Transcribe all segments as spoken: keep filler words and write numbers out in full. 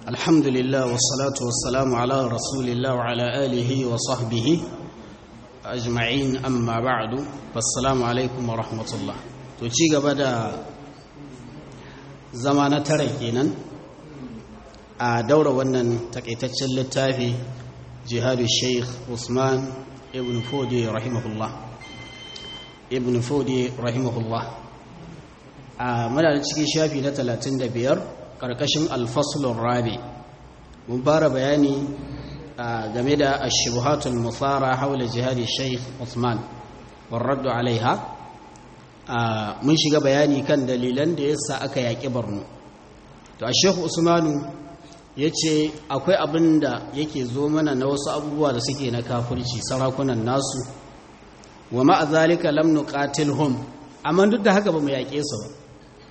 الحمد لله والصلاة والسلام على رسول الله وعلى آله وصحبه أجمعين أما بعد فالسلام عليكم ورحمة الله تجيغ بدا زمان تركينا دورة ونن تكيتتشل للتافي جهاد الشيخ عثمان ابن فودي رحمه الله ابن فودي رحمه الله مدى تشكي شافي لتلاتين دبير ƙarƙashin alfasulun rabi mun fara bayani game da ashibuhatul musara haula jihadi sheikh Usman warraddu alaiha mun shiga bayani kan dalilan da yasa aka yaƙi Borno to a sheikh Usmanu yace akwai abin da yake zo mana na wasu abubuwa da suke na kafirci sarakunan nasu wa ma'a zalika lam nuqatilhum amma duk da haka ba mu yaƙe su ba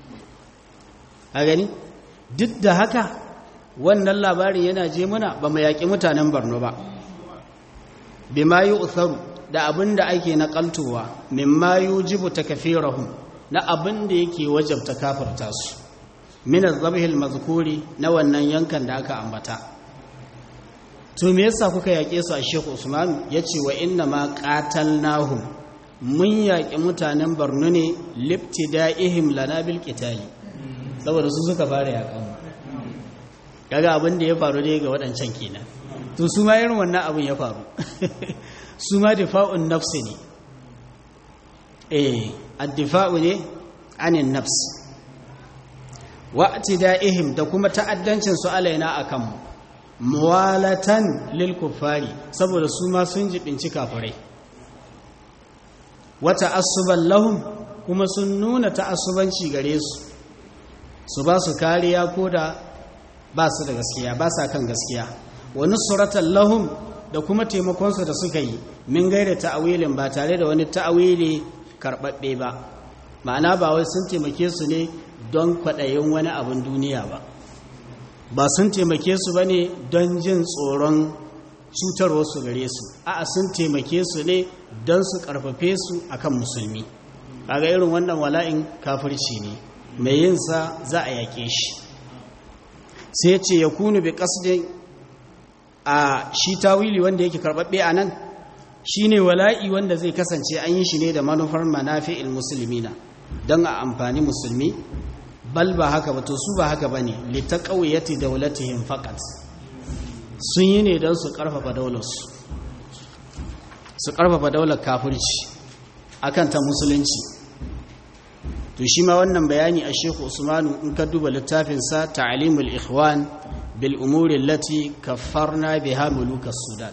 a gani duk da haka wannan labarin yana je muna ba mu yaƙi mutanen Borno ba bima yu'tharu da abin da ake naƙaltowa mimma yujibu takfirahum na abin da yake wajabta kafirta su min az-zabhil mazkuri na wannan yankan da aka ambata to me yasa kuka yaƙe su a Sheikh Usman yace wa inna ma qatalnahum mun yaƙi mutanen Borno ne libtida'ihim lana bil qitali saboda su suka fara yakan kaga abin da ya faru dai ga waɗancan kenan to su ma irin wannan abin ya faru su ma difa'un nafsi ne eh ad-difa'u ne anin nafs wa i'tida'ihim da kuma ta'addancin su alaina akan mu muwalatan lil kuffari saboda su ma sun jibinci kafirai wa ta'assuban lahum kuma sun nuna ta'assubanci gare su su ba su kariya ko da ba su da gaskiya ba sa kan gaskiya wani suratan lahum da kuma taimakonsu da suka yi min gaira ta'awilin ba tare da wani ta'awili karɓaɓɓe ba ma'ana ba wai sun taimake su ne don kwaɗayin wani abin duniya ba ba sun taimake su ba ne don jin tsoron cutarwarsu gare su a'a sun taimake su ne don su ƙarfafe su akan musulmi kaga irin wannan wala'in kafirci ne mai yinsa za a yaƙe shi sai ce ya kunu bi ƙasdin a shi tawili wanda yake karɓaɓɓe a nan shi ne wala'i wanda zai kasance an yi shi ne da manufar manafi'il musulmina don a amfani musulmi bal ba haka ba to su ba haka ba ne lita ƙauyati daulatihim faƙat sun yi ne don su ƙarfafa daularsu su ƙarfafa daular kafirci akan ta musulunci to shi ma wannan bayani a Sheikh Usmanu in ka duba littafinsa Ta'limul Ikhwan bil umuri allati kaffarna biha mulukas Sudan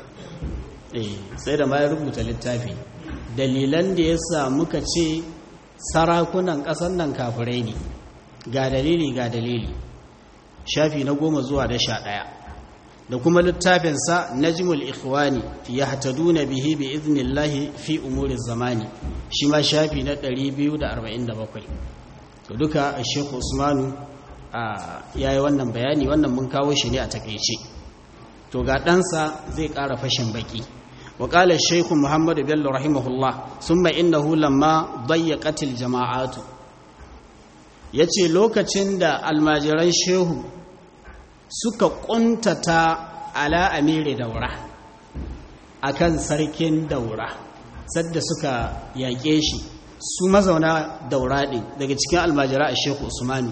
eh sai da ma ya rubuta littafi dalilan da yasa muka ce sarakunan ƙasar nan kafirai ne ga dalili ga dalili shafi na goma zuwa da sha ɗaya da kuma littafinsa Najmul Ikhwani yahtaduna bihi bi idnillahi fi umuri zamani shi ma shafi na ɗari biyu da arba'in da bakwai to duka Sheikh Usmanu ya yi wannan bayani wannan mun kawo shi ne a takaice to ga ɗansa zai ƙara fashin baki wa ƙala Sheikh Muhammad Bello rahimahullah summa innahu lamma dayyaqat al-jama'atu yace lokacin da almajiran shehu suka kuntata ala amiri daura akan sarkin daura sadda suka yaƙe shi su mazauna daura ɗin daga cikin almajira a Sheikh Usmanu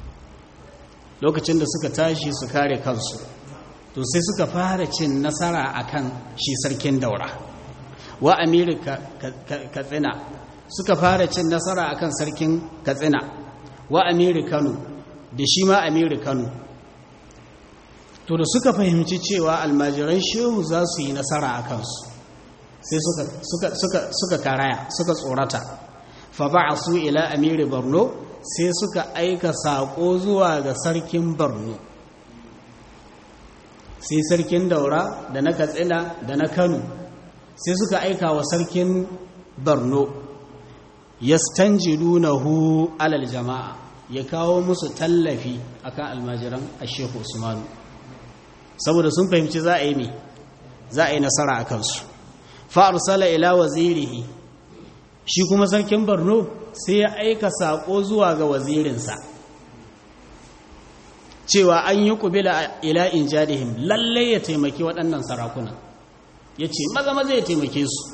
lokacin da suka tashi su kare kansu to sai suka fara cin nasara akan shi sarkin daura wa amiri katsina suka fara cin nasara akan sarkin katsina wa amiri kano da shi ma amiri kano to da suka fahimci cewa almajiran shehu za su yi nasara a kansu sai suka, suka, suka, suka karaya suka tsorata fa ba'asu ila amiri borno sai suka aika saƙo zuwa ga sarkin borno sai sarkin daura da na katsina da na kano sai suka aika wa sarkin borno yastanjidunahu alal jama'a ya kawo musu tallafi akan almajiran a Sheikh Usmanu saboda sun fahimci za a yi ne za a yi nasara a kansu fa'arsala ila wazirihi shi kuma sarkin Borno sai ya aika saƙo zuwa ga wazirinsa cewa an yi kubila ila injadihim lalle ya taimaki waɗannan sarakuna ya ce maza maza ya taimake su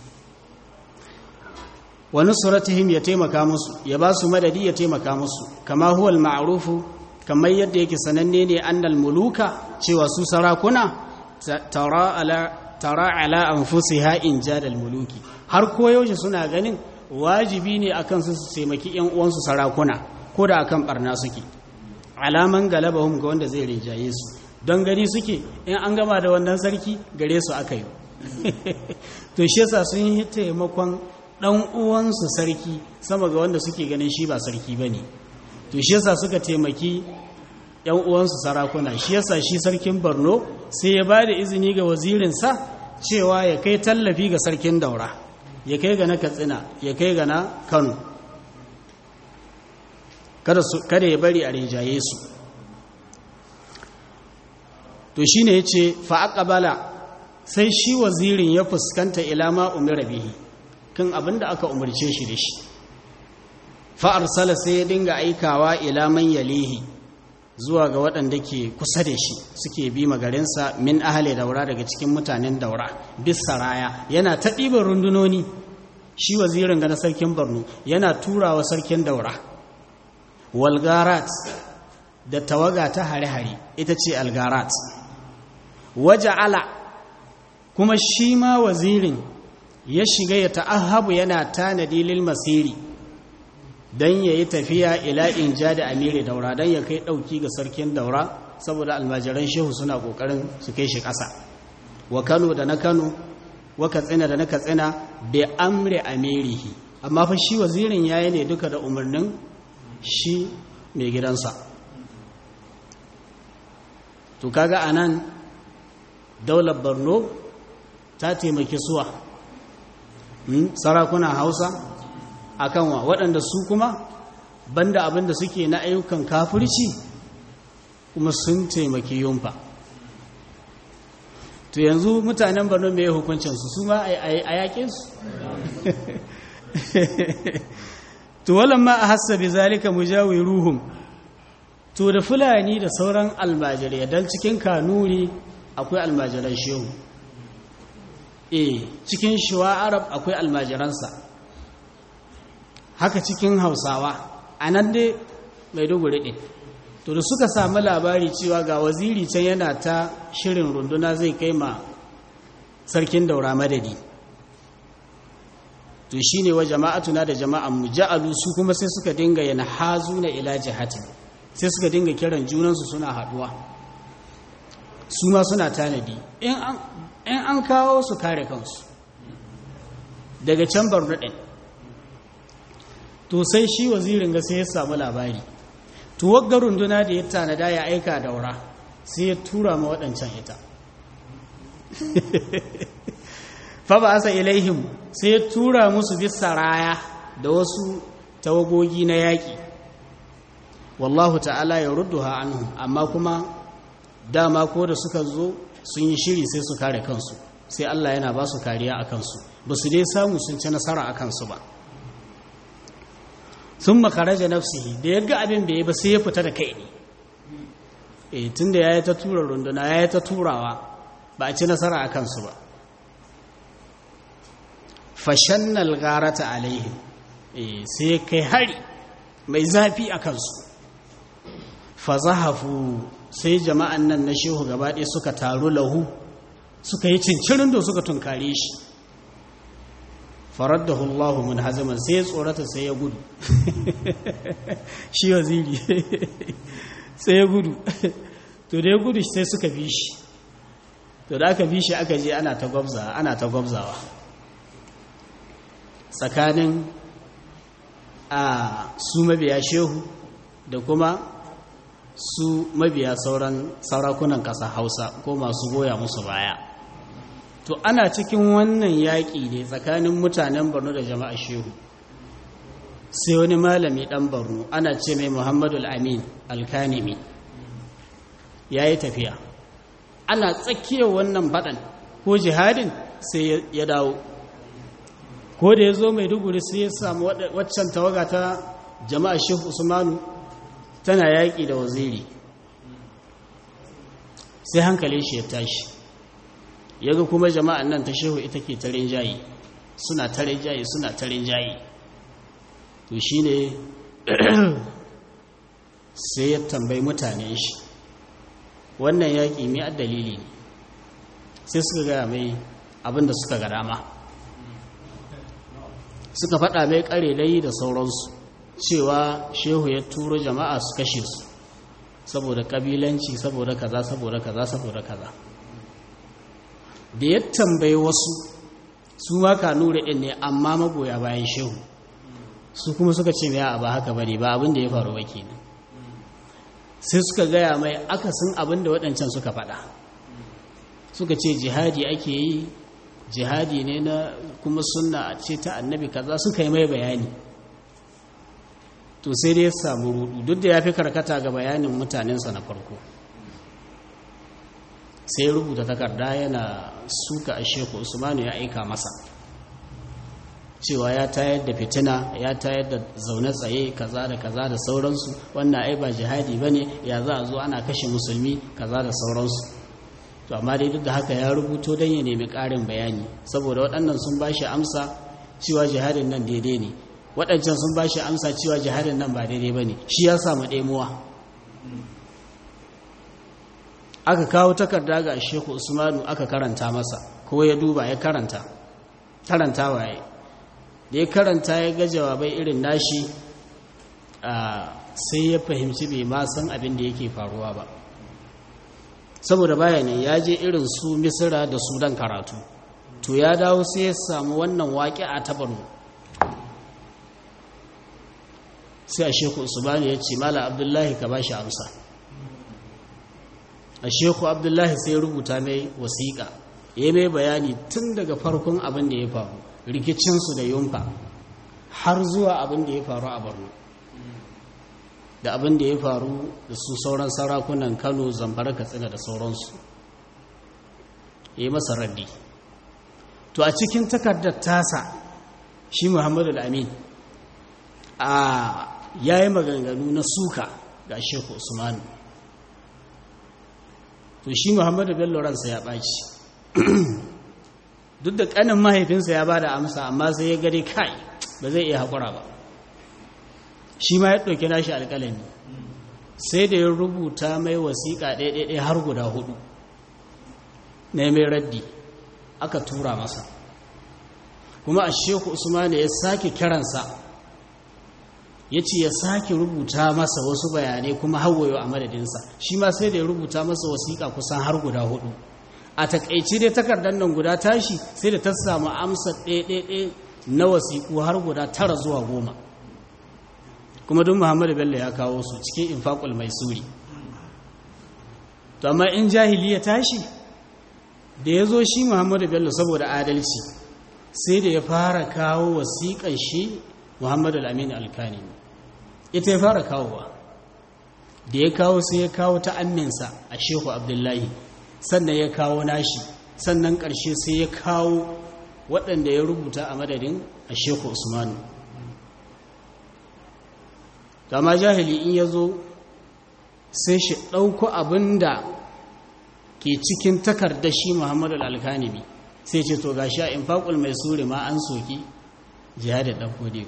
wa nusratihim ya taimaka musu ya ba su madadi ya taimaka musu kama huwa al-ma'rufu kamar yadda yake sananne ne annal muluka cewa su sarakuna tara ala tara ala anfusiha injadal muluki har koyaushe suna ganin wajibi ne akan su su taimaki ƴan uwansu sarakuna ko da akan barna suke alaman galabahum ga wanda zai rinjaye su don gani suke in an gama da wannan sarki gare su aka yi to shi yasa sun yi taimakon dan uwansu sarki sama ga wanda suke ganin shi ba sarki bane to shi yasa suka taimaki yan uwansu sarakuna shi yasa shi sarkin Borno sai ya ba da izini ga wazirinsa cewa ya kai tallafi ga sarkin Daura ya kai ga na Katsina ya kai ga na Kano kada su kada ya bari a rinjaye su to shine yace fa aqbala sai shi wazirin ya fuskanta ila ma umira bihi kan abinda aka umarce shi da shi fa arsala sai ya dinga aikawa ila man yalihi zuwa ga waɗanda ke kusa da shi suke bi magarinsa min ahali daura daga cikin mutanen daura bis saraya yana ta ɗiban rundunoni shi wazirin ga na sarkin Borno yana turawa sarkin daura walgarat da tawaga ta hare-hare ita ce algarat waja'ala kuma shi ma wazirin ya shiga ya ta'ahabu yana tanadi lil masiri dan yayi tafiya ila inja da amiri daura dan ya kai dauki ga sarkin daura saboda almajiran shehu suna kokarin su kai shi kasa wa Kano da na Kano wa Katsina da na Katsina bi amri amirihi amma fa shi wazirin yayi ne duka da umarnin shi mai gidansa to kaga anan daular Borno ta taimaki suwa sarakuna Hausa akan wa waɗanda su kuma banda abin da suke na ayyukan kafirci kuma sun taimaki yunfa to yanzu mutanen Borno mai hukuncinsu su ma a yaƙe su to walamma a hassa bi zalika mujawiruhum to da fulani da sauran almajirai dan cikin kanuri akwai almajiran shehu eh cikin shuwa arab akwai almajiransa haka cikin hausawa anan dai maiduguri din to da suka samu labari cewa ga waziri can yana ta shirin runduna zai kai ma sarkin daura madadi to shine wa jama'atuna da jama'an mu ja'alu su kuma sai suka dinga yana hazuna ila jihati sai suka dinga kiran junansu suna haduwa su ma suna tanadi in an in an kawo su kare kansu daga can Borno din to sai shi wazirin ga sai ya samu labari to wagga runduna da ya tanada ya aika daura sai ya tura ma waɗancan ita fa ba asa ilaihim sai ya tura musu bisa raya da wasu tawagogi na yaƙi wallahu ta'ala ya rudduha anhum amma kuma dama ko da suka zo sun yi shiri sai su kare kansu sai Allah yana ba su kariya a kansu ba su dai samu sun ci nasara a kansu ba sun makaraja nafsihi da ya ga abin bai yi ba sai ya fita da kai ne e tun da ya yi ta tura runduna ya yi ta turawa ba a ci nasara a kansu ba fashannal garata alaihim e sai ya kai hari mai zafi a kansu fazahafu sai jama'an nan na shehu gabaɗe suka taru lahu suka yi cincirin da suka tunkare shi faraddahu Allahu mun haziman sai ya tsorata sai ya gudu shi waziri sai ya gudu to da ya gudu sai suka bi shi to da aka bi shi aka je ana ta gwabzawa ana ta gwabzawa tsakanin a su mabiya shehu da kuma su mabiya sauran sarakunan ƙasa Hausa ko masu goya musu baya to ana cikin wannan yaƙi ne tsakanin mutanen Borno da jama'a shehu sai wani malami ɗan Borno ana ce mai Muhammadu al-Amin al-Kanimi ya yi tafiya ana tsakiyar wannan faɗan ko jihadin sai ya dawo ko da ya zo Maiduguri sai ya samu waccan tawaga ta jama'a shehu Usmanu tana yaƙi da waziri sai hankalin shi ya tashi yaga kuma jama'an nan ta shehu ita ke ta rinjaye suna ta rinjaye suna ta rinjaye to shine sai ya tambayi mutane shi wannan yaƙi mai dalili ne sai suka gaya mai abinda suka ga dama suka faɗa mai ƙarelai da sauransu cewa shehu ya turo jama'a su kashe su saboda ƙabilanci saboda kaza saboda kaza saboda kaza da ya tambayi wasu su ma kanure ɗin ne amma magoya bayan shehu su kuma suka ce mai a ba haka bane ba abin da ya faru ba kenan sai suka gaya mai akasin abin da waɗancan suka faɗa suka ce jihadi ake yi jihadi ne na kuma sunna ce ta annabi kaza suka yi mai bayani to sai dai ya samu rudu duk da ya fi karkata ga bayanin mutanensa na farko sai rubuta takarda yana suka a sheku usmanu ya aika masa cewa ya tayar da fitina ya tayar da zaune tsaye kaza da kaza da sauransu wannan ai ba jihadi bane ya za a zo ana kashe musulmi kaza da sauransu to amma dai duk da haka ya rubuto don ya nemi ƙarin bayani saboda waɗannan sun ba shi amsa cewa jihadin nan daidai ne waɗancan sun ba shi amsa cewa jihadin nan ba daidai ba ne shi ya samu ɗemuwa aka kawo takarda ga sheku usmanu aka karanta masa ko ya duba ya karanta karanta waye da ya karanta ya ga jawabai irin nashi sai ya fahimci bai ma san abin da yake faruwa ba saboda bayanin ya je irin su misira da sudan karatu to ya dawo sai ya samu wannan waƙi a tabarnu sai a sheku usmanu ya ce mala abdullahi ka ba shi amsa a sheku abdullahi sai rubuta mai wasiƙa ya mai bayani tun daga farkon abin da ya faru rikicinsu da yunfa har zuwa abin da ya faru a borno da abin da ya faru da su sauran sarakunan kano zamfara katsina da sauransu ya yi masa raddi to a cikin takardar tasa shi muhammadu al'amin a ya yi maganganu na suka ga sheku usmanu to shi muhammadu bello ransa ya ɓaci duk da ƙanin mahaifinsa ya ba da amsa amma sai ya gare kai ba zai iya haƙura ba shi ma ya ɗauki nashi alƙalami sai da ya rubuta mai wasiƙa ɗaiɗaiɗai har guda hudu na mai raddi aka tura masa kuma a sheku usmanu ya sake kiransa ya ce ya sake rubuta masa wasu bayanai kuma hawayo a madadinsa shi ma sai da ya rubuta masa wasiƙa kusan har guda hudu a takaici dai takardar nan guda tashi sai da ta samu amsa ɗaiɗaiɗai na wasiƙu har guda tara zuwa goma kuma duk muhammadu bello ya kawo su cikin infaqul maisuri to amma in jahili ya tashi da ya zo shi muhammadu bello saboda adalci sai da ya fara kawo wasiƙan shi muhammadu al-amin al-kani ita ya fara kawowa da ya kawo sai ya kawo ta aminsa a shehu abdullahi sannan ya kawo nashi sannan ƙarshe sai ya kawo waɗanda ya rubuta a madadin a shehu usmanu kama jahili in ya zo sai shi ɗauko abin da ke cikin takardar shi muhammadu al-alkanibi sai ce to gashi a infaqul mai suri ma an soki jihadin ɗan kodiyo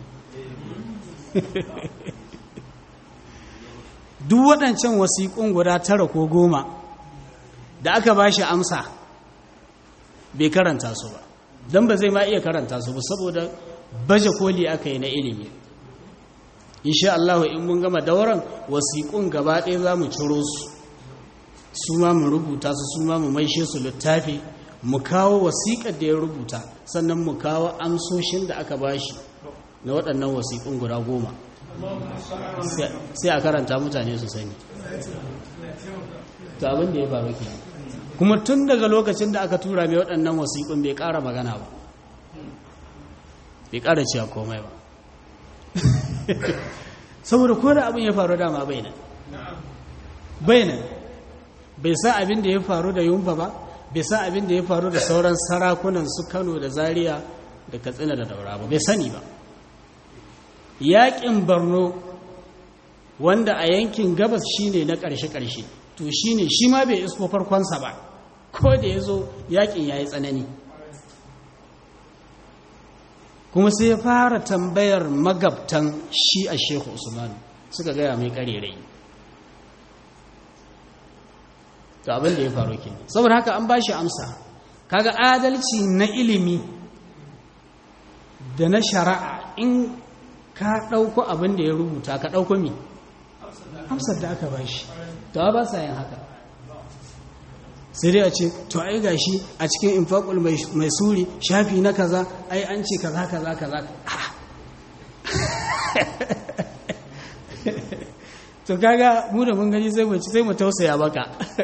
duk waɗancan wasiƙun guda tara ko goma da aka ba shi amsa bai karanta su ba don ba zai ma iya karanta su ba saboda baje koli aka yi na ilimi insha Allah in mun gama dauran wasiƙun gaba ɗaya za mu ciro su su ma mu rubuta su su ma mu maishe su littafi mu kawo wasiƙar da ya rubuta sannan mu kawo amsoshin da aka bashi na waɗannan wasiƙun guda goma sai a karanta mutane su sani to abin da ya faru ke kuma tun daga lokacin da aka tura mai waɗannan wasiƙun bai ƙara magana ba bai ƙara cewa komai ba saboda ko da abin ya faru dama bainan bainan bai san abin da ya faru da yumfa ba bai san abin da ya faru da sauran sarakunan su Kano da Zaria da Katsina da Daura ba bai sani ba yaƙin Borno wanda a yankin gabas shine na ƙarshe-ƙarshe to shi ne shi ma bai isko farkonsa ba ko da ya zo yakin ya yi tsanani kuma sai ya fara tambayar magabtan shi a shehu usman suka gaya mai karerai to abin da ya faru ke saboda haka an ba shi amsa kaga adalci na ilimi da na shari'a in ka ɗauko abin da ya rubuta ka ɗauko mi amsar da aka ba shi to ba sa yin haka sai dai a ce to ai gashi a cikin infaqul mai suri shafi na kaza ai an ce kaza kaza kaza to kaga mu da mun gani sai mu sai mu tausaya baka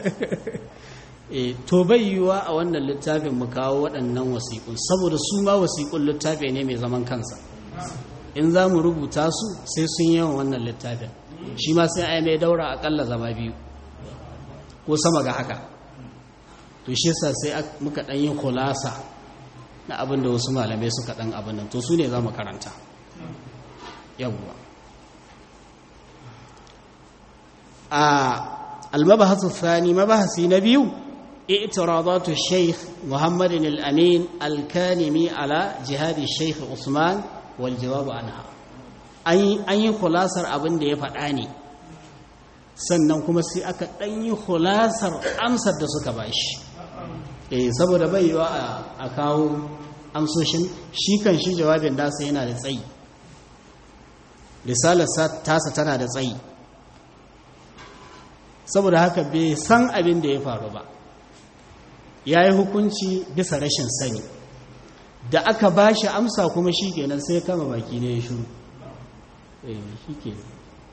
eh to bai yiwa a wannan littafin mu kawo waɗannan wasiƙun saboda su ma wasiƙun littafi ne mai zaman kansa in za mu rubuta su sai sun yawan wannan littafin shi ma sai ai mai daura akalla zama biyu ko sama ga haka to shi yasa sai muka dan yi khulasa na abin da wasu malamai suka dan abin nan to su ne za mu karanta yawwa a al-mabahath ath-thani mabahasi na biyu i'tiradatu shaykh Muhammad al-Amin al-Kanimi ala jihad shaykh Usman wal jawab anha an yi khulasar abin da ya faɗa ne sannan kuma sai aka ɗan yi khulasar amsar da suka bashi eh saboda bai yiwa a kawo amsoshin shi kan shi jawabin nasa yana da tsayi risalar tasa tana da tsayi saboda haka bai san abin da ya faru ba ya yi hukunci bisa rashin sani da aka bashi amsa kuma shi kenan sai kama baki ne ya shuru eh shi kenan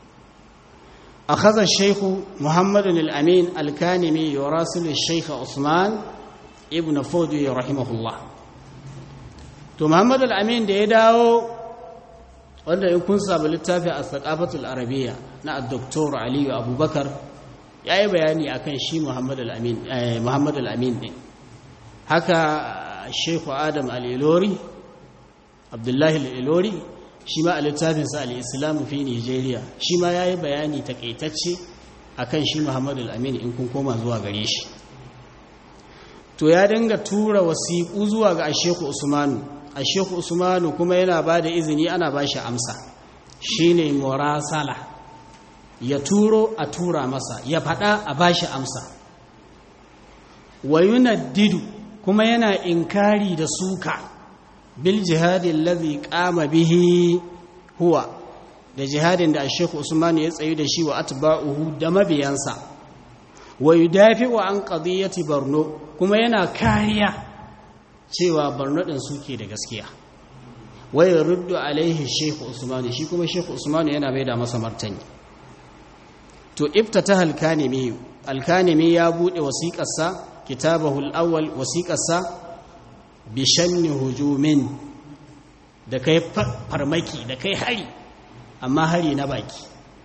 أخذ الشيخ محمد الأمين الكانمي يراسل الشيخ عثمان ابن فودي رحمه الله تو محمد الأمين ده يداو wanda in kun sabu littafi a thaqafatul arabiyya na Dr. Ali Abubakar yayi bayani akan shi Muhammad al-Amin eh, Muhammad al-Amin din haka Sheikh Adam al-Ilori Abdullah al-Ilori shi ma a littafinsa al-Islam fi Nigeria shi ma yayi bayani takaitacce akan shi Muhammad al-Amin in kun koma zuwa gare shi to ya dinga tura wasiƙu zuwa ga Sheikh Usmanu Sheikh Usmanu kuma yana bada izini ana bashi amsa shine murasala ya turo a tura masa ya fada a bashi amsa wa yunaddidu kuma yana inkari da suka bil jihadin ladhi qama bihi huwa da jihadin da Sheikh Usman ya tsayu da shi wa atba'uhu da mabiyansa wa yudafi'u an qadiyati Borno kuma yana kariya cewa Borno din suke da gaskiya wa yuruddu alaihi Sheikh Usman shi kuma Sheikh Usman yana mai da masa martani to iftataha al-Kanimi al-Kanimi ya bude wasiƙarsa kitabahu al-awwal wasiƙarsa bishanni hujumin da kai farmaki da kai hari amma hari na baki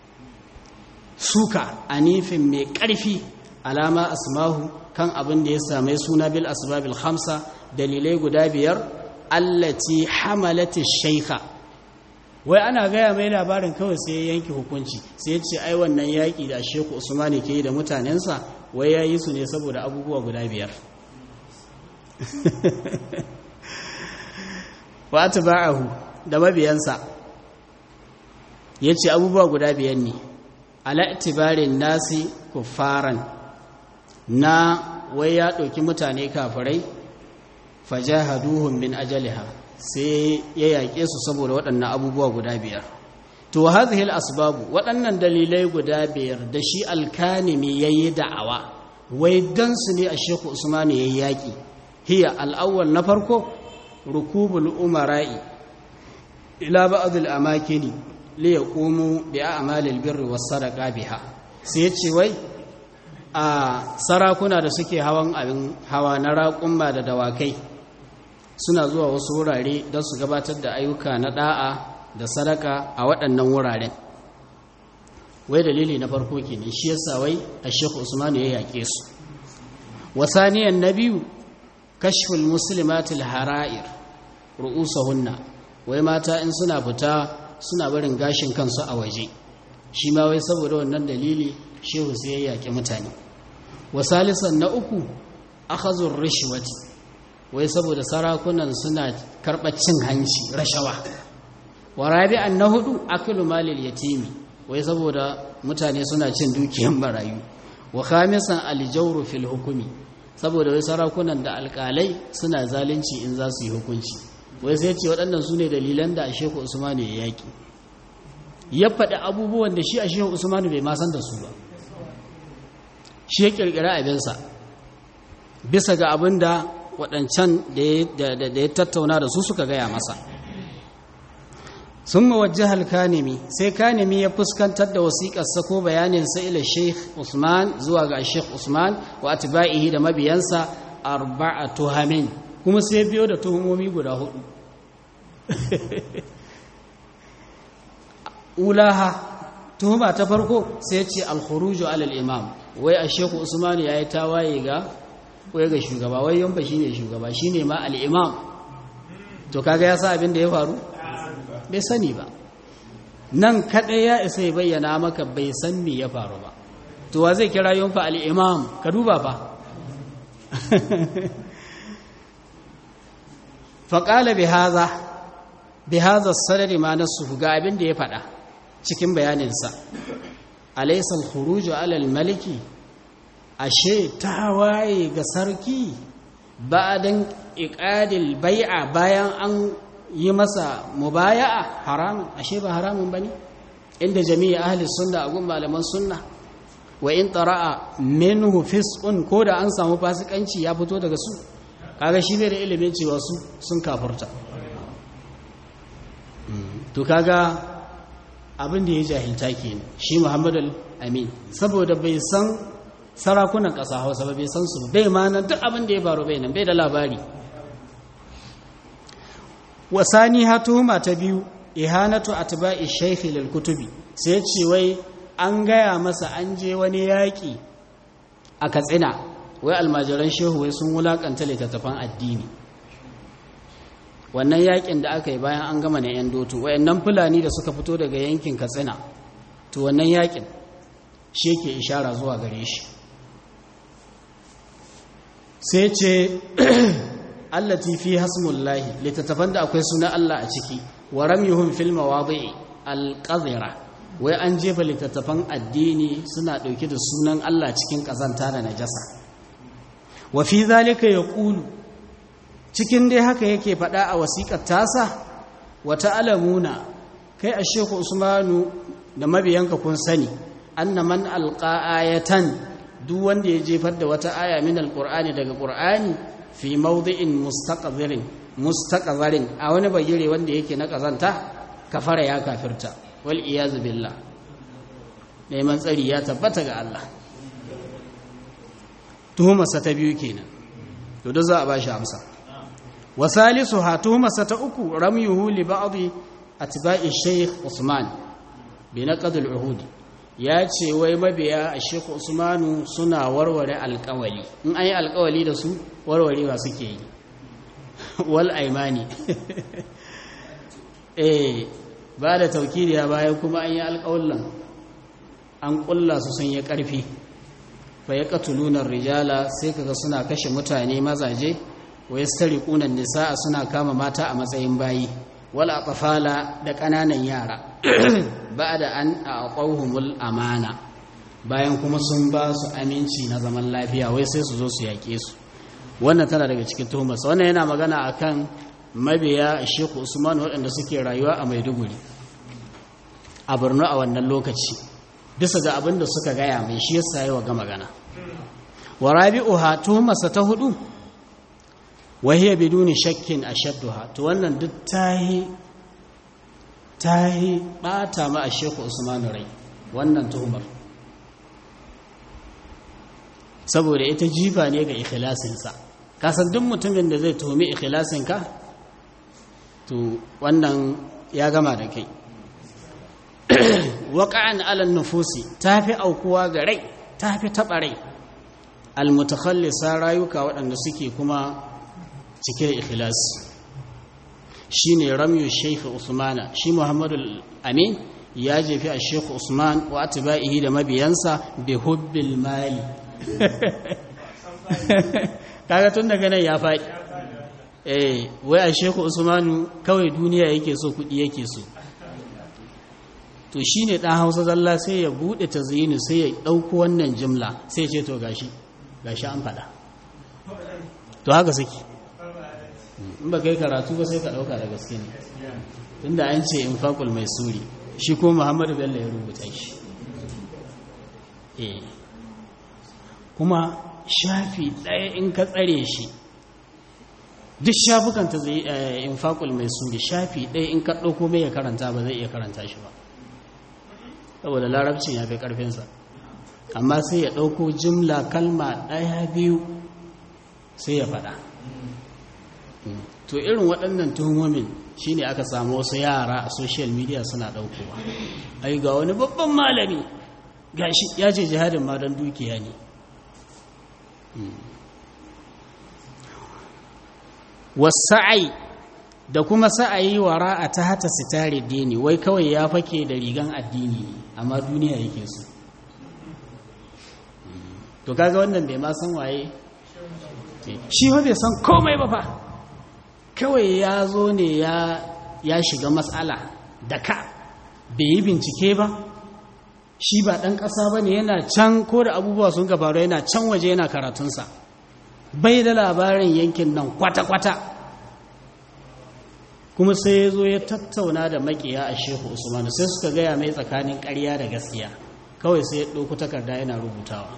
suka anifin mai ƙarfi alama asmahu kan abin da ya same suna bil asbabil khamsa dalilai guda biyar allati hamalati shaykha wai ana gaya mai labarin kawai sai ya yanke hukunci sai ya ce ai wannan yaki da Sheikh Usman ke yi da mutanensa wai yayi su ne saboda abubuwa guda biyar wa atba'ahu da mabiyansa yace abubuwa guda biyar ne ala itibarin nasi kuffaran na wai ya dauki mutane kafirai fajahaduhum min ajaliha sai ya yake su saboda waɗannan abubuwa guda biyar to hadhihi al-asbab waɗannan dalilai guda biyar da shi al-Kanimi yayi da'awa wai dan su ne a Sheikh Usman yayi yaki hiya al-awwal na farko rukubul umara'i ila ba'd al-amakini li yaqumu bi a'mal al-birr was-sadaqa biha sai yace wai a sarakuna da suke hawan abin hawa na raƙumma da dawakai suna zuwa wasu wurare don su gabatar da ayyuka na da'a da sadaka a waɗannan wuraren wai dalili na farko kenan shi yasa wai Sheikh Usman ya yake su wasaniyan nabiyu kashful muslimatil hara'ir ru'usahunna wai mata in suna fita suna barin gashin kansu a waje shi ma wai saboda wannan dalili shehu sai ya yake mutane wa salisan na uku akhazur rishwati wai saboda sarakunan suna karɓar cin hanci rashawa. Wa rabi'an na hudu aklu malil yatimi wai saboda mutane suna cin dukiyar marayu. Wa khamisan aljawru fil hukumi saboda wai sarakunan da alƙalai suna zalunci in za su yi hukunci. Wai sai ce waɗannan su ne dalilan da Shehu Usmanu ya yaƙi, ya faɗi abubuwan da shi a Shehu Usmanu bai ma san da su ba, shi ya ƙirƙira abinsa bisa ga abin da waɗancan da ya tattauna da su suka gaya masa. Sun mawajjahal kanimi sai kanimi ya fuskantar da wasiƙarsa ko bayaninsa ila Sheikh Usman zuwa ga Sheikh Usman wa atba'ihi da mabiyansa arba'a tuhamin, kuma sai biyo da tuhumomi guda hudu. Ulaha tuhuma ta farko sai ce al-khuruju ala al-imam, wai a Sheikh Usman yayi tawaye ga wai ga shugaba, wai yamba shine shugaba, shine ma al-imam. To kaga ya sa abin da ya faru bai sani ba, nan kaɗai ya isa ya bayyana maka bai san me ya faru ba. To wa zai kira yunfa al-imam? Ka duba fa. faƙala bi haza bi haza sadari ma nasu ga abin da ya faɗa cikin bayaninsa. Alaysa al-khuruju ala al-maliki, ashe tawaye ga sarki ba'dan iqadil bai'a bayan an yi masa mubaya'a haramun, ashe ba haramun bane inda jami'i ahli sunna a gun malaman sunna. Wa in tara'a minhu fisqun, ko da an samu fasikanci ya fito daga su, kaga shi ne da ilimin cewa su sun kafurta. To kaga abin da ya jahilta kenan shi Muhammadu Amin, saboda bai san sarakunan ƙasa Hausa ba, bai san su, bai ma nan duk abin da ya faru bai nan, bai da labari. Wasani ha tuhuma ta biyu ihanatu atba'i shaykh lil kutubi, sai ce wai an gaya masa an je wani yaƙi a Katsina, wai almajiran shehu wai sun wulakanta littattafan addini. Wannan yaƙin da aka yi bayan an gama na yan doto, wayannan fulani da suka fito daga yankin Katsina, to wannan yaƙin shi yake ishara zuwa gare shi. Sai ce allati fi hasmullahi, littattafan da akwai sunan Allah a ciki, wa ramyuhum fil mawadi'i alqadhira, wai an jefa littattafan addini suna dauke da sunan Allah cikin kazanta da najasa. Wa fi zalika yaqulu, cikin dai haka yake fada a wasiƙar tasa, wa ta'lamuna kai a Sheikh Usmanu da mabiyanka kun sani, anna man alqa ayatan, duk wanda ya jefar da wata aya min alqur'ani daga qur'ani fi mawdi'in mustaqbirin mustaqbarin, a wani bagire wanda yake na kazanta, kafara ya kafirta, wal iyazu billah, neman tsari ya tabbata ga Allah. Tuhumarsa ta biyu kenan, to da za a bashi amsa. Wa salisuha, tuhumarsa ta uku ramyuhu li ba'dhi atba'i Sheikh Usman bi naqd al-uhud, ya ce wai mabiya a Sheikh Usmanu suna warware alƙawali, in an yi alƙawali da su warwarewa suke yi. Wal aimani eh ba da taukiriya bayan kuma an yi alƙawallan an ƙulla su sun yi ƙarfi. Fa ya qatulunar rijala, sai kaga suna kashe mutane mazaje, wa yastariquna nisaa, suna kama mata a matsayin bayi, wal atfala da ƙananan yara ba'da an aqawhumul amana, bayan kuma sun ba su aminci na zaman lafiya, wai sai su zo su yaƙe su. Wannan tana daga cikin tuhumarsa. Wannan yana magana akan mabiya Sheikh Usman waɗanda suke rayuwa a Maiduguri, a Borno a wannan lokaci, bisa ga abin da suka gaya mai, shi yasa yawa ga magana. Wa rabi'uha, tuhumarsa ta hudu, wa hiya biduni shakkin ashadduha, to wannan duk tahi tahi bata ma a Sheikh Usman rai, wannan tuhumar, saboda ita jifa ne ga ikhlasinsa. Kasan duk mutumin da zai tuhumi ikhlasinka, to wannan ya gama da kai. Waqa'an 'ala nufusi, tafi aukuwa ga rai, tafi taba rai, almutakhallisa, rayuka waɗanda suke kuma cike da ikhlasi. Shine ramyu Sheikh Usman, shi Muhammadu Amin ya jefi a Sheikh Usman wa atba'ihi da mabiyansa bi hubbil mali, kaga tun daga nan ya faɗi eh wai a sheku usmanu kawai duniya yake so kuɗi yake so to shi ne ɗan hausa zalla sai ya buɗe ta zini sai ya ɗauko wannan jimla sai ce to gashi gashi an faɗa to haka suke in ba kai karatu ba sai ka ɗauka da gaske ne tunda an ce infaqul mai suri shi ko muhammadu bello ya rubuta shi eh kuma shafi ɗaya in ka tsare shi duk shafukan ta zai infaqul mai suri shafi ɗaya in ka ɗauko mai ya karanta ba zai iya karanta shi ba saboda larabcin ya fi ƙarfinsa amma sai ya ɗauko jimla kalma ɗaya biyu sai ya faɗa to irin waɗannan tuhumomin shi ne aka samu wasu yara a social media suna ɗaukowa ai ga wani babban malami gashi ya ce jihadin ma don dukiya ne wasa'ai da kuma sa'ayi wara a ta hata sitare dini wai kawai ya fake da rigan addini amma duniya yake so to kaga wannan bai ma san waye shi ba bai san komai ba fa kawai ya zo ne ya ya shiga matsala da ka bai yi bincike ba shi ba ɗan ƙasa ba ne yana can ko da abubuwa sun ka faru yana can waje yana karatunsa bai da labarin yankin nan kwata-kwata kuma sai ya zo ya tattauna da makiya a shehu usmanu sai suka gaya mai tsakanin ƙarya da gaskiya kawai sai ya ɗauku takarda yana rubutawa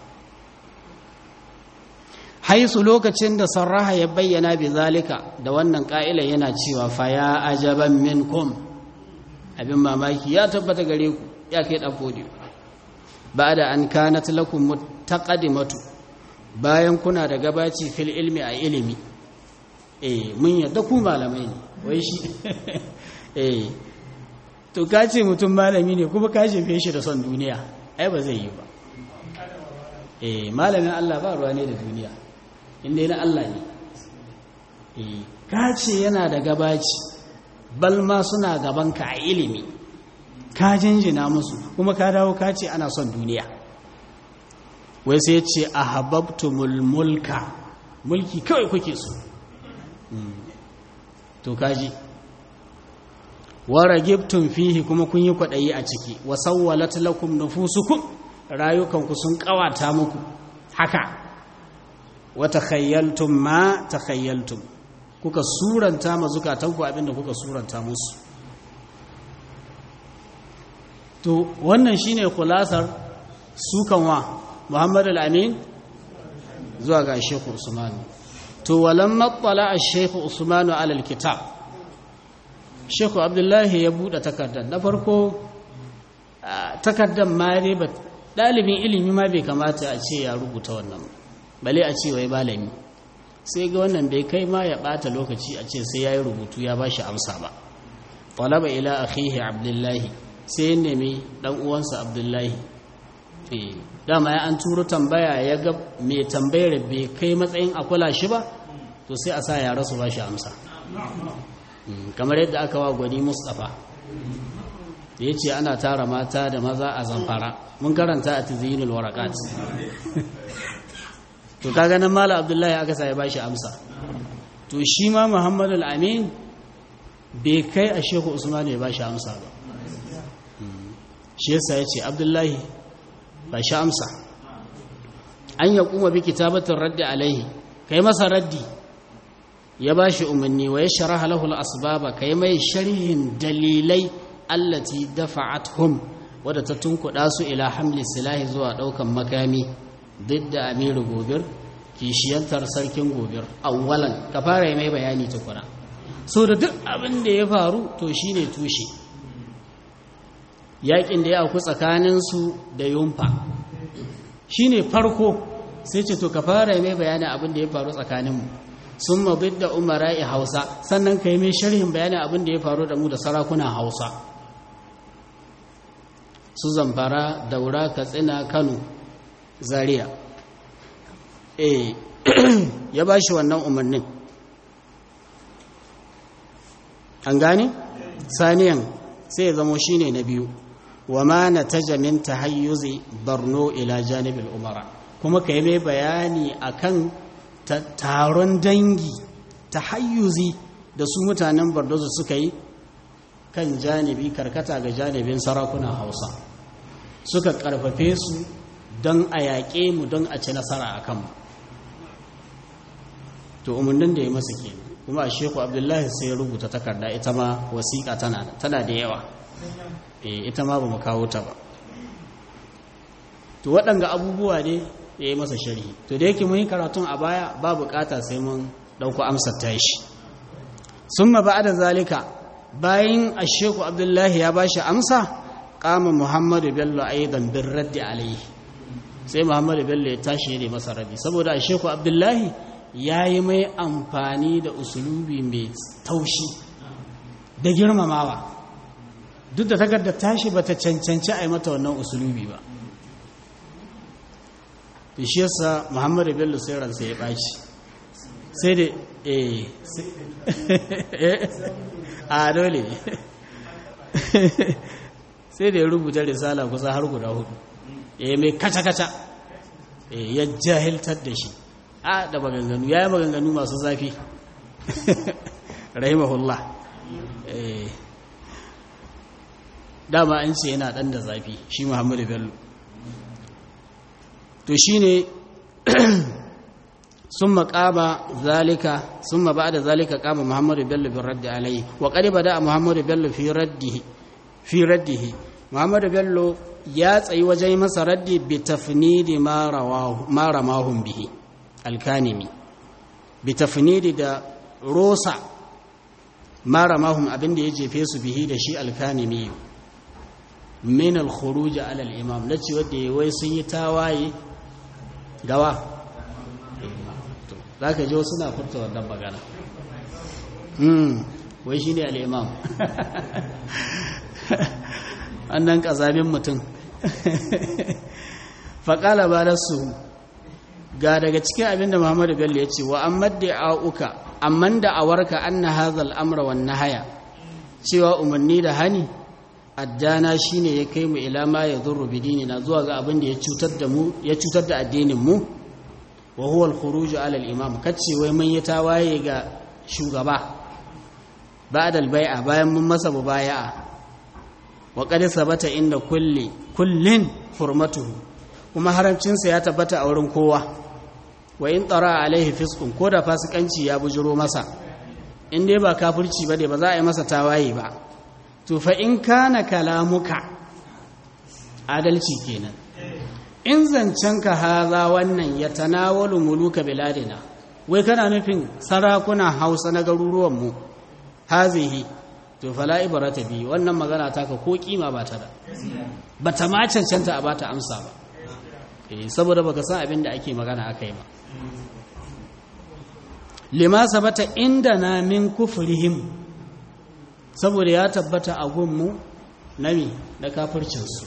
haisu lokacin da sarraha ya bayyana bi zalika da wannan ƙa'ila yana cewa fa ya ajaban minkum abin mamaki ya tabbata gare ku ya kai ɗan fodiyo ba da an kanat lakum mutaqaddimatu bayan kuna da gabaci fil ilmi a ilimi eh mun yadda ku malamai ne wai shi eh to kace mutum malami ne kuma ka jefe shi da son duniya ai ba zai yi ba eh malamin Allah ba ruwa ne da duniya inda yana Allah ne eh kace yana da gabaci bal ma suna gaban ka a ilimi ka jinjina musu kuma ka dawo kace ana son duniya wai sai ya ce ahabbtumul mulka mulki kawai kuke so to kaji waragibtum fihi kuma kun yi kwadayi a ciki wa sawwalat lakum nufusukum rayukanku sun kawata muku haka wa takhayyaltum ma takhayyaltum kuka suranta ma zukatanku abinda kuka suranta musu to wannan shine khulasar sukan wa Muhammad al-Amin zuwa ga Sheikh Usman to walamma tala al-Sheikh Usman ala al-kitab Sheikh Abdullah ya bude takardar na farko takardar ma dai ba dalibin ilimi ma bai kamata a ce ya rubuta wannan bale a ce wai malami sai ga wannan bai kai ma ya bata lokaci a ce sai yayi rubutu ya bashi amsa ba talaba ila akhihi Abdullah sai ya nemi dan uwansa Abdullah eh dama ya an turo tambaya ya ga mai tambayar bai kai matsayin a kula shi ba to sai a sa yara su ba shi amsa kamar yadda aka wa gwani Mustapha da ya ce ana tara mata da maza a Zamfara mun karanta a tizyinul waraqat to kaga nan Malam Abdullahi aka sa ya ba shi amsa to shi ma Muhammad al-Amin bai kai a Shehu Usman ya ba shi amsa ba shi yasa ya ce Abdullahi ba shi amsa an ya kuma bi kitabatin raddi alaihi kai masa raddi ya ba shi umarni wa ya sharaha lahul asbaba kai mai sharhin dalilai allati dafa'athum wadda ta tunkuɗa su ila hamli silahi zuwa ɗaukan makami duk da amiru gobir kishiyantar sarkin gobir awwalan ka fara mai bayani tukuna so da duk abin da ya faru to shine tushe yakin da ya auku tsakaninsu da yumfa shi ne farko sai ce to ka fara mai bayanin abin da ya faru tsakaninmu sun mabid da umara'i hausa sannan ka yi mai sharhin bayanin abin da ya faru da mu da sarakunan hausa su zamfara daura katsina kano zaria eh ya ba shi wannan umarnin an gane saniyan sai ya zamo shine na biyu wa ma nataja min tahayyuzi barno ila janibil umara kuma ka yi mai bayani akan taron dangi ta hayyuzi da su mutanen bardozo suka yi kan janibi karkata ga janibin sarakunan hausa suka karfafe su don a yaƙe mu don a ci nasara a kanmu to umarnin da ya masa ke kuma a sheku abdullahi sai ya rubuta takarda ita ma wasiƙa tana da yawa ita ma ba mu kawo ta ba to waɗanga abubuwa ne ya yi masa sharhi to da yake mun yi karatun a baya ba buƙata sai mun ɗauko amsar tashi sun ma ba da zalika bayan a sheku abdullahi ya ba shi amsa kama muhammadu bello aidan bin raddi alaihi sai muhammadu bello ya tashi ne masa raddi saboda a sheku abdullahi ya yi mai amfani da usulubi mai taushi da girmamawa duk da takardar tashi ba ta cancanci a yi mata wannan usulubi ba da shi yasa muhammadu bello sai ransa ya ɓaci sai da eh a dole sai da ya rubuta risala kusa har guda hudu ya yi mai kaca-kaca ya jahiltar da shi a da maganganu ya yi maganganu masu zafi rahimahullah dama an ce yana dan da zafi shi muhammadu bello to shi ne sun maƙaba zalika sun ma ba da zalika ƙama muhammadu bello bin raddi alai wa ƙariba da muhammadu bello fi raddihi muhammadu bello ya tsayi wajen masa raddi bi tafnidi ma ramahun bihi alkanimi bi tafnidi da rosa ma ramahun abinda ya jefe su bihi da shi alkanimi min al-khuruj ala al-imam nace wanda yayi sun yi tawaye gawa zaka je suna furta wannan magana hmm wai shine al-imam annan kazamin mutum faqala balasu ga daga cikin abinda Muhammadu Bello ya ce wa amma da'auka amman da awarka anna hadha al-amra wan nahaya cewa umarni da hani addana shine ya kai mu ila ma yadurru bidinina zuwa ga abin da ya cutar da mu ya cutar da addinin mu wa huwa al-khuruj ala al-imam kace wai mun yi tawaye ga shugaba ba'da al-bai'a bayan mun masa mubaya'a wa qad sabata inda kulli kullin hurmatuhu kuma haramcin sa ya tabbata a wurin kowa wa in tara alaihi fisqun ko da fasikanci ya bujiro masa in dai ba kafirci ba dai ba za a yi masa tawaye ba to fa in kana kalamuka adalci kenan in zancenka haza wannan ya tanawalu muluka biladina wai kana nufin sarakunan Hausa na garuruwan mu hazihi to fala ibrata bi wannan magana taka ko kima ba ta da bata ma cancanta a bata amsa ba eh saboda baka san abin da ake magana akai ba lima sabata indana min kufrihim saboda ya tabbata a gunmu nami da kafircinsu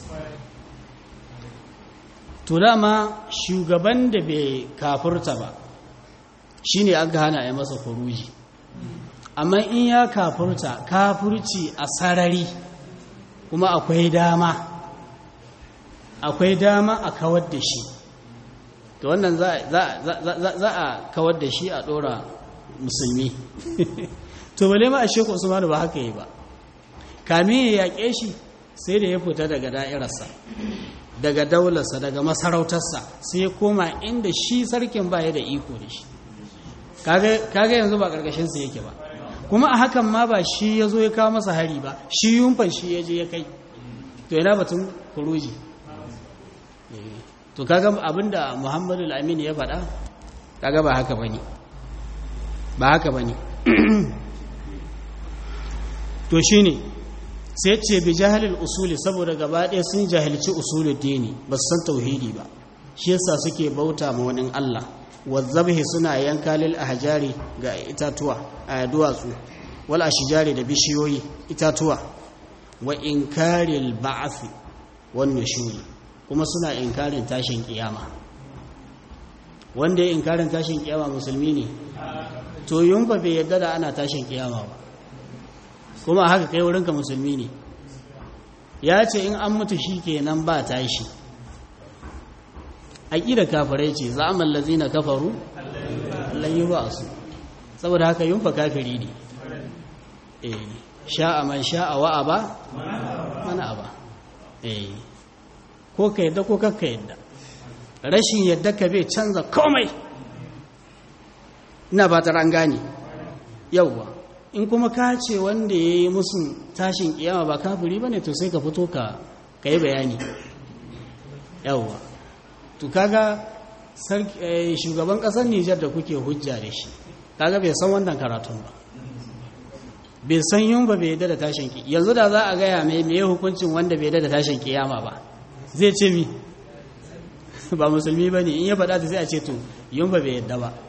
to dama shugaban da bai kafirta ba shine aka hana ya masa kuruji amma in ya kafirta kafirci a sarari kuma akwai dama akwai dama a kawar da shi to wannan za a kawar da shi a dora musulmi to bale ma a sheku usmanu ba haka yi ba kame ya yaƙe shi sai da ya fita daga da'irarsa daga daularsa daga masarautarsa sai ya koma inda shi sarkin baya da iko da shi kaga yanzu ba ƙarƙashinsa yake ba kuma a hakan ma ba shi ya zo ya kawo masa hari ba shi yumfan shi ya je ya kai to yana batun kuruji to kaga abinda muhammadu al-amin ya faɗa kaga ba haka bane ba haka bane to shine sai ce bi jahilul usuli saboda gaba ɗaya sun jahilci usulul dini ba su san tauhidi ba shi yasa suke bauta ma wani Allah wazzabhi suna yanka lil ahjari ga itatuwa a duwatsu wal ashjari da bishiyoyi itatuwa wa inkaril ba'th wan nushur kuma suna inkarin tashin kiyama wanda ya inkarin tashin kiyama musulmi ne to yunfa bai yadda da ana tashin kiyama ba kuma haka kai wurinka musulmi ne ya ce in an mutu shi kenan ba tashi aqida kafirai ce za'amal ladzina kafaru lan yub'asu saboda haka yunfa kafiri ne eh sha'a man sha'a wa aba mana aba eh ko ka yadda ko kakka yadda rashin yadda ka bai canza komai ina ba ta an gane yauwa in kuma ka ce wanda ya yi musun tashin kiyama ba kafiri ba ne to sai ka fito ka yi bayani yauwa to kaga shugaban kasar Nijar da kuke hujja da shi kaga bai san wannan karatun ba bai san yun ba bai yadda da tashin kiyama yanzu da za a gaya mai meye hukuncin wanda bai yadda da tashin kiyama ba zai ce mi ba musulmi ba ne in ya faɗa ta sai a ce to yun ba bai yadda ba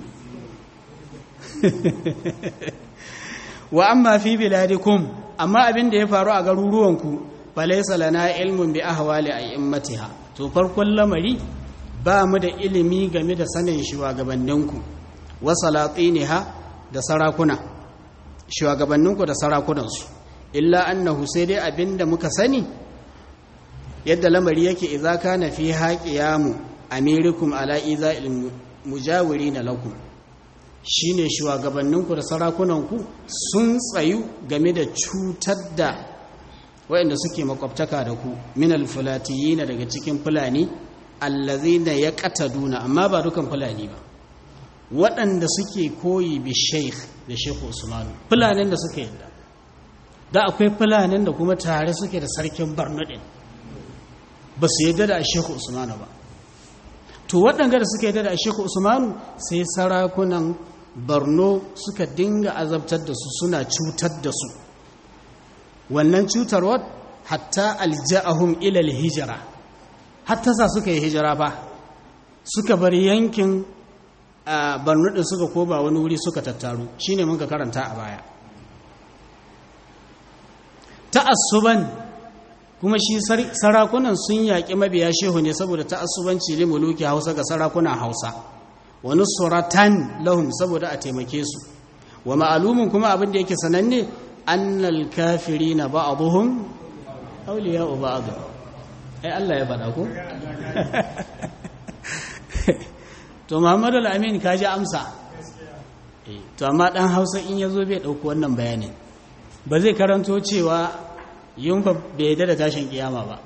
wa amma fi biladikum amma abin da ya faru a garuruwanku falaysa lana ilmun bi ahwali a'immatiha to farkon lamari ba mu da ilimi game da sanin shugabanninku wa salatiniha da sarakuna shugabanninku da sarakunansu illa annahu sai dai abinda muka sani yadda lamari yake idza kana fi haqiyamu amirikum ala iza'il mujawirin lakum shine shugabanninku da sarakunanku sun tsayu game da cutar da waɗanda suke makwabtaka da ku min alfulatiyina daga cikin fulani allazina yaqtaduna amma ba dukan fulani ba waɗanda suke koyi bi sheikh da sheikh Usman fulanin da suke yadda da akwai fulanin da kuma tare suke da sarkin Borno din ba su yadda da sheikh Usman ba to waɗanda da suke yadda da sheikh Usman sai sarakunan Borno suka dinga azabtar da su suna cutar da su wannan cutarwar hatta alja'ahum ila alhijra hatta sa suka yi hijira ba suka bar yankin Borno din suka koba wani wuri suka tattaru shine mun ka karanta a baya ta'assuban kuma shi sarakunan sun yaƙi mabiya shehu ne saboda ta'assubanci ne muluki Hausa ga sarakunan Hausa wa nusratan lahum saboda a taimake su wa ma'lumun kuma abin da yake sananne annal kafirina ba'dhum awliya'u ba'd ai Allah ya faɗa ko to Muhammad al-Amin kaji amsa eh to amma dan Hausa in yazo bai dauko wannan bayanin ba zai karanto cewa yunfa bai da tashin kiyama ba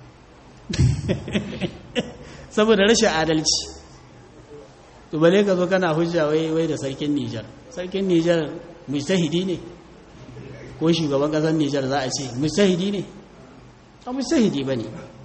saboda rashin adalci to bale ka zo kana hujja wai wai da sarkin Nijar sarkin Nijar mujtahidi ne ko shugaban kasar Nijar za a ce mujtahidi ne ba mujtahidi bane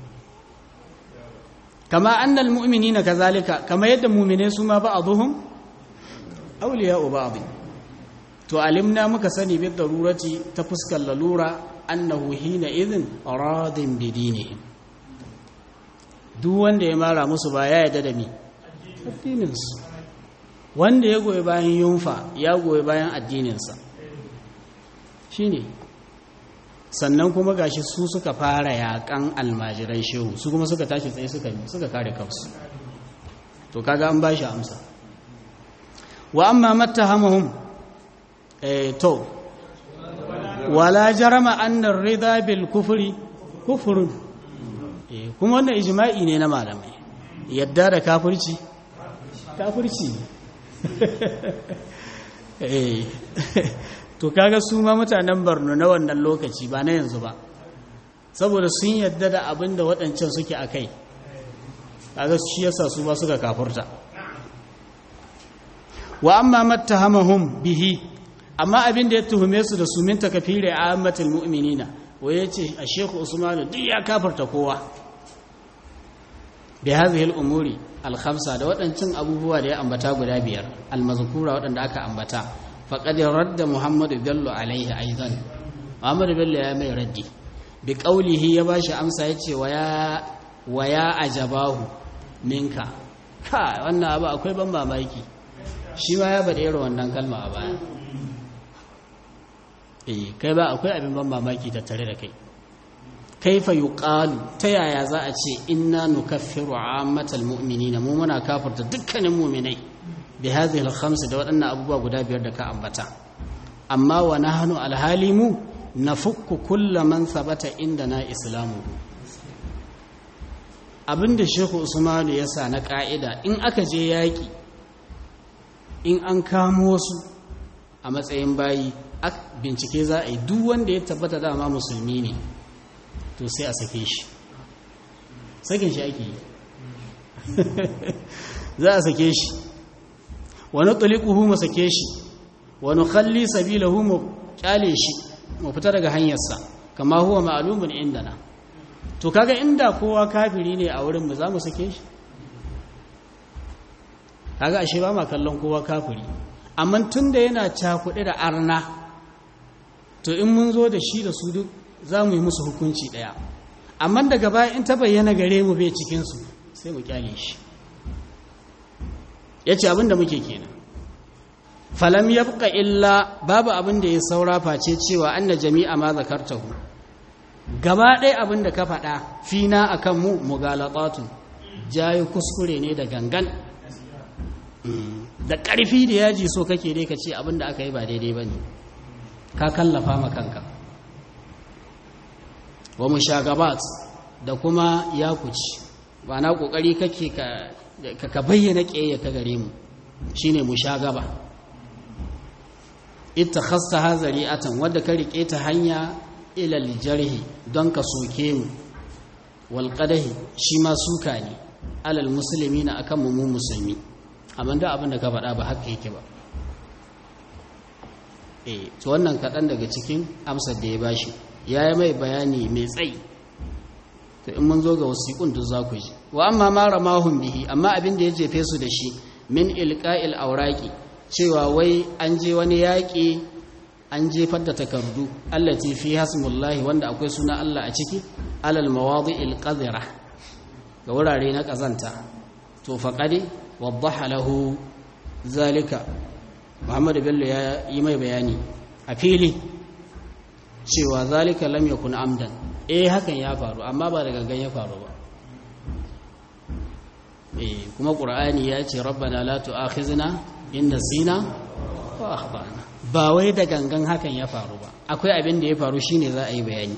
kama annal mu'minina kazalika kama yadda mu'mine su ma ba'dhum awliya'u ba'd to alimna muka sani bi darurati ta fuskar lalura annahu hina idhin radin bi dinihim duk wanda ya mara musu ba ya yarda da mi addininsu wanda ya goyi bayan yunfa ya goyi bayan addininsa shine sannan kuma gashi su suka fara yakan almajiran shehu su kuma suka tashi tsaye suka suka kare kansu to kaga an bashi amsa wa amma mattahamahum eh to wala jarama anna ar-ridha bil kufri kufrun eh kuma wannan ijma'i ne na malamai yadda da kafirci kafirci eh to kaga su ma mutanen Borno na wannan lokaci ba na yanzu ba saboda sun yadda da abin da waɗancan suke akai kaga shi yasa su ba suka kafurta wa amma mattahamahum bihi amma abin da ya tuhume su da su min takfiri ammatul mu'minina waye ce a Sheikh Usman duk ya kafirta kowa bi hadhihi al-umuri al-khamsa da waɗancan abubuwa da ya ambata guda biyar al-mazkura waɗanda aka ambata faqad radda Muhammad Bello alaihi aidan Muhammad Bello ya mai raddi bi qawlihi ya bashi amsa yace waya waya ajabahu minka ka wannan abu akwai ban mamaki shi ma ya bada irin wannan kalma a baya eh kai ba akwai abin ban mamaki tattare da kai kaifa yuqalu ta yaya za a ce inna nukaffiru ammatal mu'minina mu muna kafirta dukkanin mu'minai bi hadhihi al-khams da waɗannan abubuwa guda biyar da ka ambata amma wa nahnu alhalimu nafukku kullu man thabata indana islamu abinda shehu usmanu ya sa na ƙa'ida in aka je yaƙi in an kamo su a matsayin bayi bincike za a yi duk wanda ya tabbata dama musulmi ne to sai a sake shi sakin shi ake yi za a sake shi wani tulikuhu mu sake shi wani khalli sabilahu mu kyale shi mu fita daga hanyarsa kama huwa ma'lumun indana to kaga inda kowa kafiri ne a wurin mu za mu sake shi kaga ashe ba ma kallon kowa kafiri amma tunda yana cakuɗe da arna to in mun zo da shi da su duk za mu yi musu hukunci ɗaya amma daga baya in ta bayyana gare mu bai cikinsu sai mu kyale shi ya ce abinda muke kenan falam yabqa illa babu abin da ya saura face cewa anna jami'a ma zakartahu gaba ɗaya abin da ka faɗa fina akan mu mugalatatun jayi kuskure ne da gangan da ƙarfi da yaji so kake dai ka ce abin da aka yi ba daidai ba ne ka kallafa ma kanka wa mushagabat da kuma yakuci ba na ƙoƙari kake ka ka bayyana ƙeya ka gare mu shine mushagaba ittakhasta hazari'atan wadda ka rike ta hanya ila aljarhi don ka soke mu wal qadahi shi ma suka ne alal muslimina akan mu musulmi amma da abin da ka faɗa ba haka yake ba eh to wannan kaɗan daga cikin amsar da ya bashi yayi mai bayani mai tsayi to in mun zo ga wasiqun duk za ku ji wa amma ma ramahum bihi amma abin da ya jefe su da shi min ilqa'il awraqi cewa wai an je wani yaƙi an jefar da takardu allati fi hasmullahi wanda akwai suna Allah a ciki alal mawadi'il qadira ga wurare na kazanta to faqadi waddaha lahu zalika Muhammad Bello ya yi mai bayani a fili cewa zalika lam yakun amdan eh hakan ya faru amma ba da gangan ya faru ba eh kuma Qur'ani ya ce rabbana la tu'akhizna in nasina wa akhtana ba wai da gangan hakan ya faru ba akwai abin da ya faru shine za a yi bayani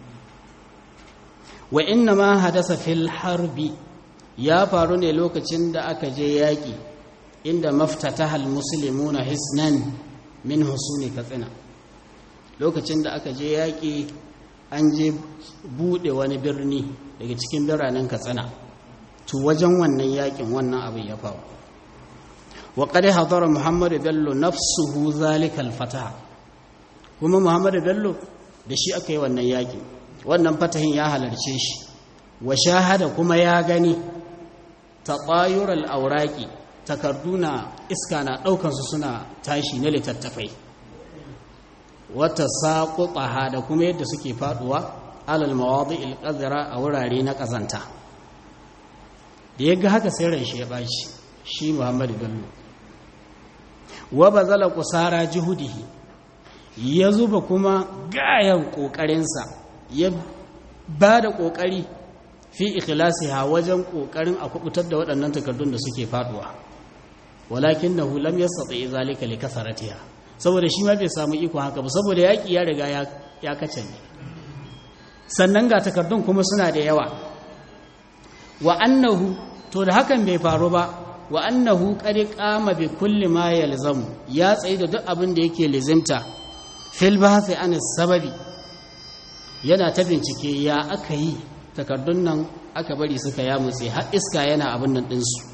wa inna ma hadasa fil harbi ya faru ne lokacin da aka je yaki inda maftataha al muslimuna hisnan min husuni katsina lokacin da aka je yaki an je bude wani birni daga cikin biranen katsina to wajen wannan yakin wannan abin ya faru وقد حضر محمد بلو نفسه ذلك الفتح kuma Muhammad Bello da shi aka yi wannan yaki wannan fatahin ya halarce shi wa shahada kuma ya gani taqayural awraqi takarduna iska na daukan su suna tashi na littattafai wata saqutaha da kuma yadda suke faduwa alal mawadi'il qadra a wurare na kazanta da yaga haka sai ran shi ya bashi shi Muhammad Bello wa bazala qusara juhudihi ya zuba kuma gayan kokarinsa ya bada kokari fi ikhlasiha wajen kokarin a kubutar da waɗannan takardun da suke faduwa walakinahu lam yastati zalika likasaratiha saboda shi ma bai samu iko haka ba saboda yaki ya riga ya ya kace ne sannan ga takardun kuma suna da yawa wa annahu to da hakan bai faru ba wa annahu qad qama bi kulli ma yalzamu ya tsayi da duk abin da yake lazimta fil bahthi an sababi yana ta bincike ya aka yi takardun nan aka bari suka yamutse har iska yana abin nan din su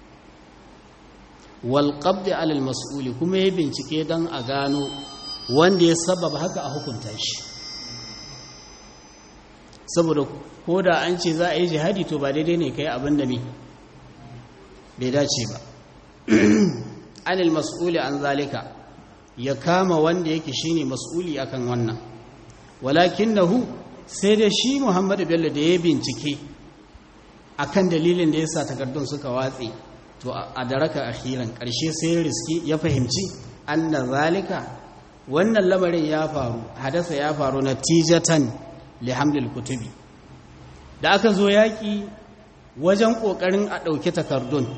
wal qabd ala al mas'uli kuma ya bincike dan a gano wanda ya sababa haka a hukunta shi saboda koda an ce za a yi jihadi to ba daidai ne kai abin da me bai dace ba anil mas'uli an zalika ya kama wanda yake shine mas'uli akan wannan walakinahu sai da shi Muhammad Bello da ya bincike akan dalilin da yasa takardun suka watse to a daraka akhiran karshe sai ya riski ya fahimci anna zalika wannan lamarin ya faru hadasa ya faru natijatan li hamlil kutubi da aka zo yaki wajen ƙoƙarin a ɗauki takardun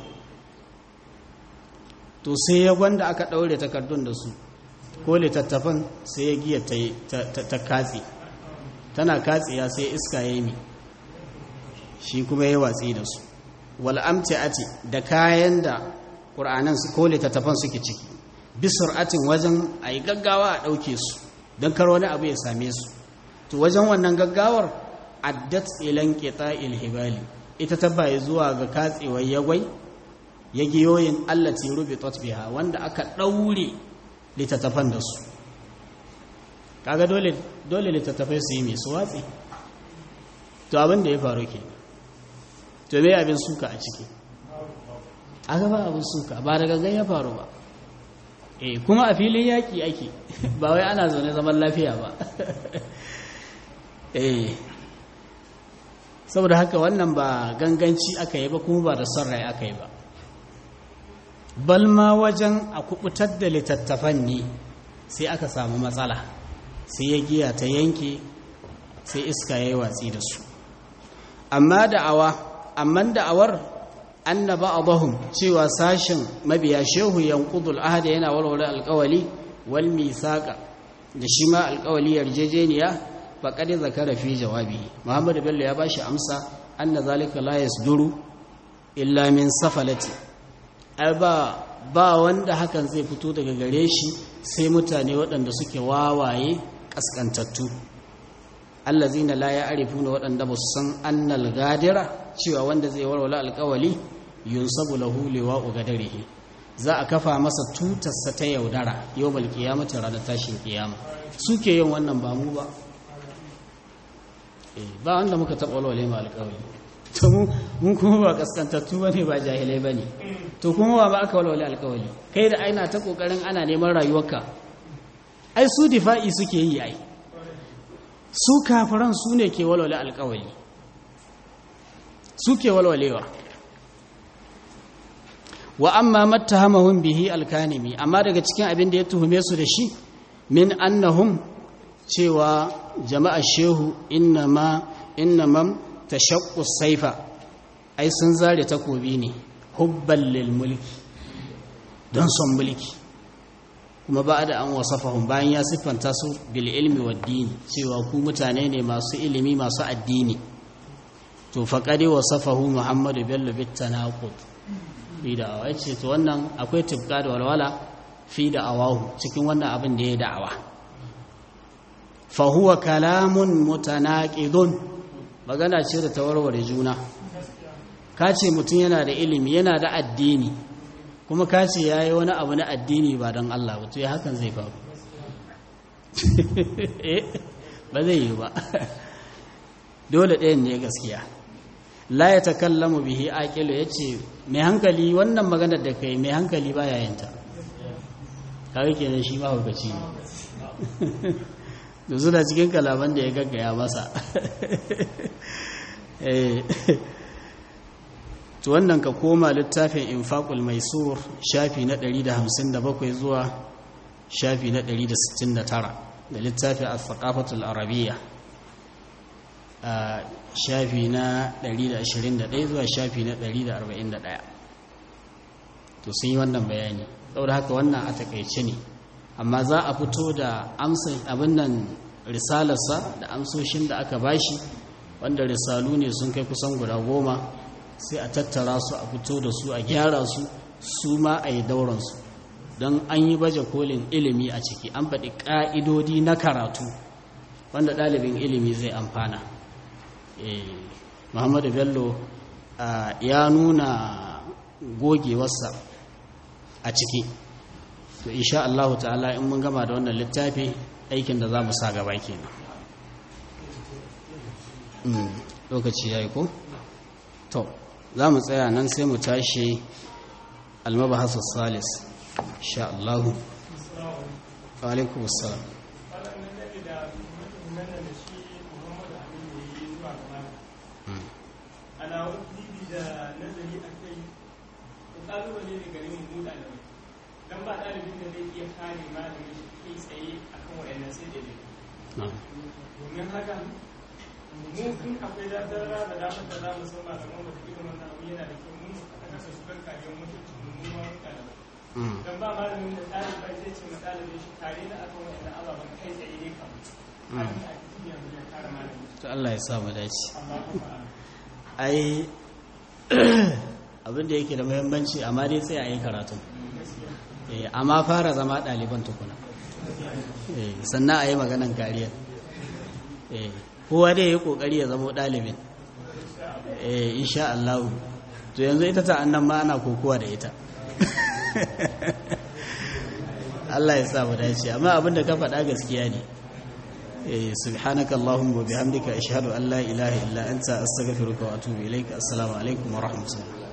to sai ya gwanda aka ɗaure takardun da su ko littattafan sai ya giya ta katse tana katsiya sai iska ya yi shi kuma ya watsi da su wal amtiati da kayan da qur'anan su ko littattafan suke ciki bi sur'atin wajen ayi gaggawa a dauke su dan kar wani abu ya same su to wajen wannan gaggawar addat ilan qita'il hibali ita tabbaye zuwa ga katsewar yagwai yagiyoyin allati rubitat biha wanda aka daure littattafan da su kaga dole dole littattafai su yi mai su watsi to abin da ya faru ke to me abin suka a ciki aka ba abin suka ba da gangan ya faru ba eh kuma a filin yaki ake ba wai ana zaune zaman lafiya ba eh saboda haka wannan ba ganganci aka yi ba kuma ba da son rai aka yi ba balma wajen a kubutar da littattafan ne sai aka samu matsala sai ya giya ta yanke sai iska ya yi watsi da su amma da'awa amma da'awar annaba abahum cewa sashin mabiya shehu yanqudul ahda yana walwala alqawli wal misaqa da shi ma alqawli yarjejeniya faqad zakara fi jawabi Muhammad Bello ya bashi amsa anna zalika la yasduru illa min safalati ai ba ba wanda hakan zai fito daga gare shi sai mutane waɗanda suke wawaye kaskantattu allazina la ya'rifuna waɗanda ba su san annal gadira cewa wanda zai warwala alƙawali yunsabu lahu liwa'u gadarihi za a kafa masa tutarsa ta yaudara yawmal qiyamati ranar tashin kiyama suke yin wannan ba mu ba eh ba wanda muka taɓa walwale ma alƙawali to mu mun kuma ba kaskantattu bane ba jahilai bane to kuma ba aka walwale alƙawali kai da aina ta kokarin ana neman rayuwarka ai su difa'i suke yi ai su kafiran su ne ke walwale alƙawali su ke walwalewa wa amma mattahamahum bihi alkanimi amma daga cikin abin da ya tuhume su da shi min annahum cewa jama'a shehu innama innamam tashaqqu saifa ai sun zare takobi ne hubban lil mulki don son mulki kuma ba da an wasafahum bayan ya siffanta su bil ilmi wad dini cewa ku mutane ne masu ilimi masu addini to faqad wasafahu Muhammadu Bello bit tanaqud fi da'awa yace to wannan akwai tibka da walwala fi da'awahu cikin wannan abin da ya da'awa fa huwa kalamun mutanaqidun magana ce da tawarware juna kace mutum yana da ilimi yana da addini kuma kace yayi wani abu na addini ba dan Allah ba to ya hakan zai faru ba zai yi ba dole ɗayan ne gaskiya la ya takallamu bihi aqilu yace mai hankali wannan maganar da kai mai hankali baya yanta kawai kenan shi ma hukaci ne da suna cikin kalaman da ya gaggaya masa eh to wannan ka koma littafin infaqul maisur shafi na ɗari da hamsin da bakwai zuwa shafi na ɗari da sittin da tara da littafin al-thaqafatul arabiyya a shafi na ɗari da ashirin da ɗaya zuwa shafi na ɗari da arba'in da ɗaya to sun yi wannan bayani saboda haka wannan a takaice ne amma za a fito da amsa abin nan risalarsa da amsoshin da aka bashi wanda risalu ne sun kai kusan guda goma sai a tattara su a fito da su a gyara su su ma a yi dauransu don an yi baje kolin ilimi a ciki an faɗi ƙa'idodi na karatu wanda ɗalibin ilimi zai amfana Muhammadu Bello ya nuna gogewarsa a ciki to insha Allah ta'ala in mun gama da wannan littafi aikin da za mu sa gaba kenan lokaci yayi ko to za mu tsaya nan sai mu tashi almabahasu salis insha Allah wa alaikum assalam ana wani da nazari a kai ƙalubale ne gare mu mu ɗalibai don ba ɗalibin da zai iya kare malamin shi kai tsaye a kan waɗannan sai da dai domin haka mu kun akwai daddara da damar da za mu san malaman wata irin wannan abu yana da kyau mun a kasa su kan kariyar mutunci mu mu ma ɗalibai don ba malamin da ɗalibai zai ce ma ɗalibin shi kare na akan waɗannan ababen kai tsaye ne kam abin da ake cikin yanzu ya kare malamin to Allah ya sa mu dace amma kuma ai abinda yake da muhimmanci amma dai sai a yi karatu amma fara zama ɗaliban tukuna sannan a yi maganan kariyar kowa dai ya yi ƙoƙari ya zama ɗalibin insha Allah to yanzu ita ta annan ma ana kokowa da ita Allah ya sa mu dace amma abinda ka faɗa gaskiya ne subhanaka allahumma wa bihamdika ashhadu an la ilaha illa anta astaghfiruka wa atubu ilaik assalamu alaikum wa rahmatullahi